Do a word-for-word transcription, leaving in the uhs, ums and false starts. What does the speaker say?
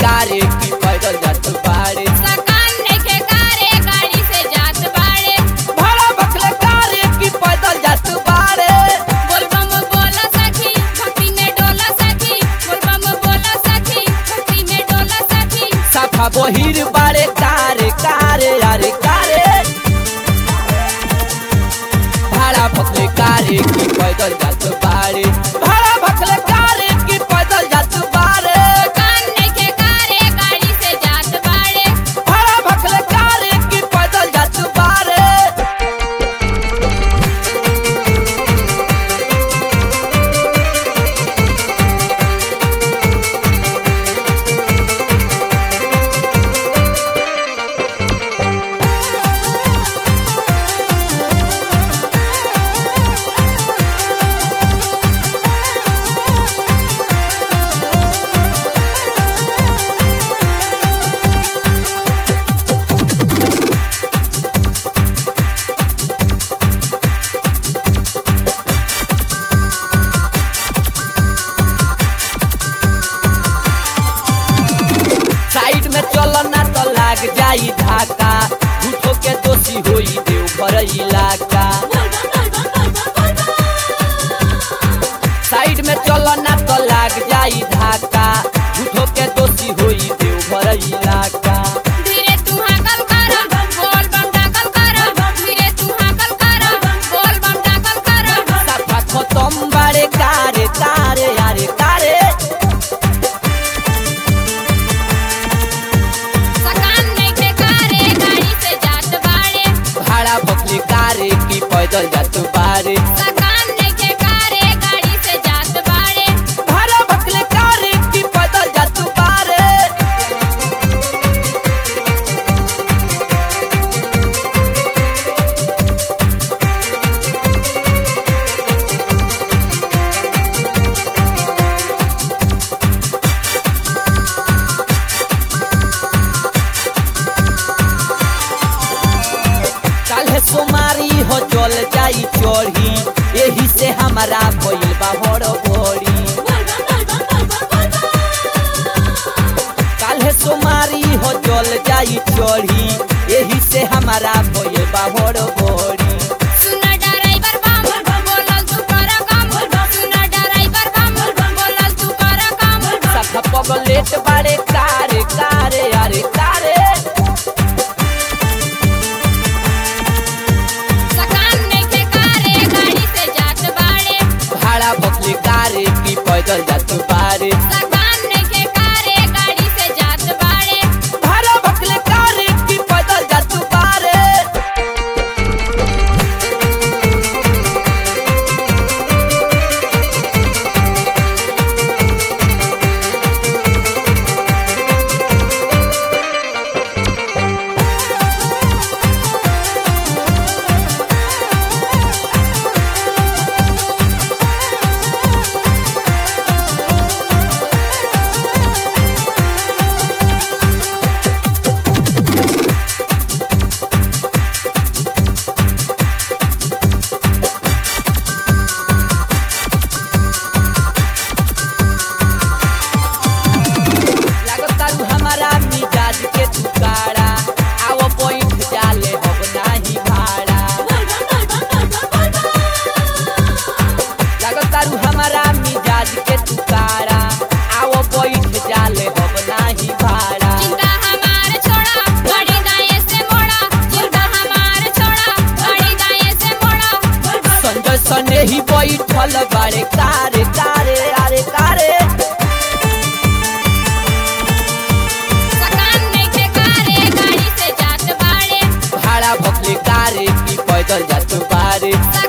कारे की पैदल जात बाड़े। सकान नइखे कारे गाड़ी से जात बाड़े। भाड़ा बखले कारे की पैदल जात बाड़े। बोलबम बोला सखी भक्ति में डोला सखी। बोलबम बोला सखी भक्ति में डोला सखी। साफा बहिर बाड़े कारे कारे अरे कारे। भाड़ा बखले कारे की पैदल जात बाड़े। भाड़ा बखले कारे की पैदल जात बाड़े। सकान नइखे कारे गाड़ी से जात बाड़े। भाड़ा बखले कारे की पैदल जात बाड़े। साइड में चलना तो लाग जाई धाका। झूठो के दोषी होई देवघर इलाका। साइड में चलना तो लाग जाई धाका। झूठो के दोषी होई देवघर इलाका। धीरे तू हाकल कर बोलबम डाकल कर। धीरे तू हाकल कर बोलबम डाकल कर। साफा खत्म बाड़े कारे कारे अरे कारे। सकान नइखे कारे गाड़ी से जात बाड़े। भाड़ा बखली कारे की पैदल जात बाड़े। सकान नइखे कारे गाड़ी से जात बाड़े। भाड़ा बखले कारे की पैदल जात बाड़े। काल्हे सोमारी हो चल जाई चढ़ी। यही से हमारा भइल बा हड़बड़ी। काल्हे सोमारी हो चल जाई चढ़ी। यही से हमारा भइल बा हड़बड़ी। सुन ड्राइवर बम बोलल तू कर काम। सुन ड्राइवर बम बोलल तू कर काम। सखा पगलेट बाड़े कारे कारे अरे कारे। सकान नइखे कारे गाड़ी से जात बाड़े। भाड़ा बखली कारे की पैदल जात बाड़े। सकान नइखे कारे गाड़ी से जात बाड़े। भाड़ा बखले कारे की पैदल जात बाड़े। लागतारू हमारा मिजाज के तुकारा। आओ पॉइंट जाले अब नाही भाड़ा। लागतारू हमारा मिजाज के तुकारा। आओ पॉइंट जाले अब नाही भाड़ा। चिंता हमार छोड़ा गाड़ी दाएं से मोड़ा। चिंता हमार छोड़ा गाड़ी दाएं से मोड़ा। संजय सने ही बैठल बाड़े कारे कारे अरे कारे। सकान नइखे कारे गाड़ी से जात बाड़े। भाड़ा बखले कारे की पैदल जात बाड़े।